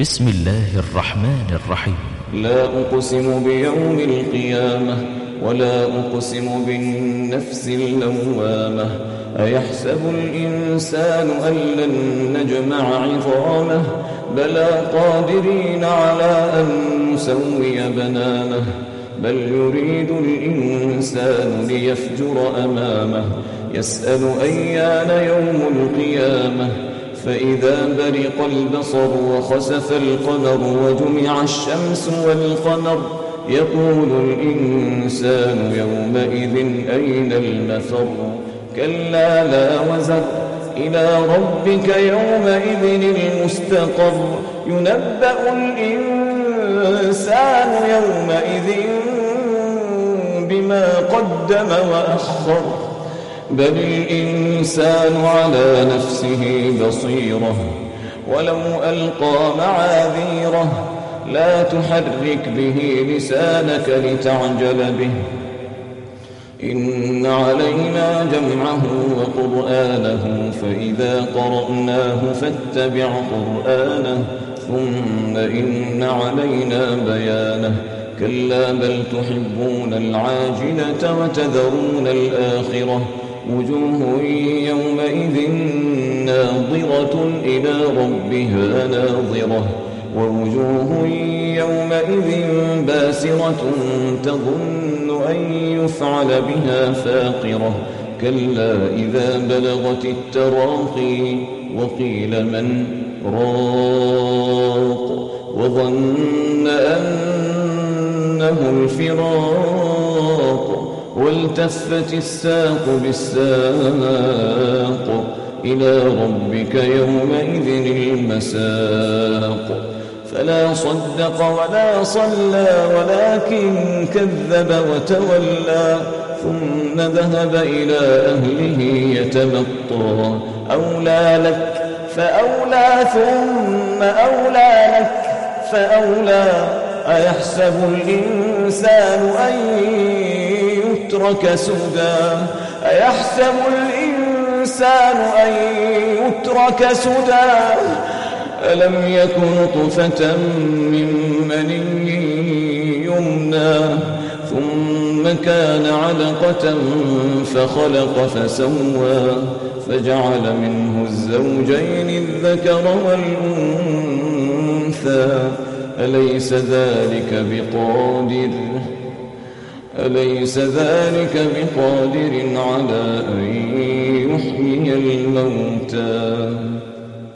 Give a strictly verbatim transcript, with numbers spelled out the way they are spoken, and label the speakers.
Speaker 1: بسم الله الرحمن الرحيم.
Speaker 2: لا أقسم بيوم القيامة ولا أقسم بالنفس اللوامة. أيحسب الإنسان أن لن نجمع عظامه بلى قادرين على أن نسوي بنانه بل يريد الإنسان ليفجر أمامه يسأل أيان يوم القيامة فإذا برق البصر وخسف القمر وجمع الشمس والقمر يقول الإنسان يومئذ أين المفر كلا لا وزر إلى ربك يومئذ المستقر ينبأ الإنسان يومئذ بما قدم وأخر بل الإنسان على نفسه بصيرة ولو ألقى معاذيره لا تحرك به لسانك لتعجل به إن علينا جمعه وقرآنه فإذا قرأناه فاتبع قرآنه ثم إن علينا بيانه كلا بل تحبون العاجلة وتذرون الآخرة وجوه يومئذ ناظرة إلى ربها ناظرة ووجوه يومئذ باسرة تظن أن يفعل بها فاقرة كلا إذا بلغت التراقي وقيل من راق وظن أنه الفراق والتفت الساق بالساق إلى ربك يومئذ المساق فلا صدق ولا صلى ولكن كذب وتولى ثم ذهب إلى أهله يتمطى أولى لك فأولى ثم أولى لك فأولى أيحسب الإنسان أن يترك سدى أيحسب الإنسان أن يترك سدى ألم يكن نطفة من مني يمنى ثم كان علقة فخلق فسوى فجعل منه الزوجين الذكر والأنثى أليس ذلك بقادر أليس ذلك بقادر على أن يحيي الموتى